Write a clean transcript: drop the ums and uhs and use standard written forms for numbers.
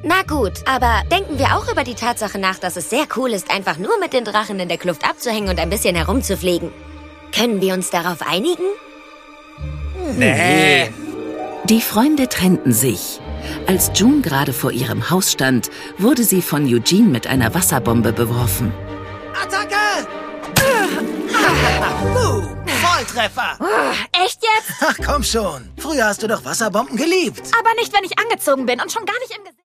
Na gut, aber denken wir auch über die Tatsache nach, dass es sehr cool ist, einfach nur mit den Drachen in der Kluft abzuhängen und ein bisschen herumzufliegen. Können wir uns darauf einigen? Nee. Die Freunde trennten sich. Als June gerade vor ihrem Haus stand, wurde sie von Eugene mit einer Wasserbombe beworfen. Attacke! Volltreffer! Echt jetzt? Ach komm schon. Früher hast du doch Wasserbomben geliebt. Aber nicht, wenn ich angezogen bin und schon gar nicht im Gesicht.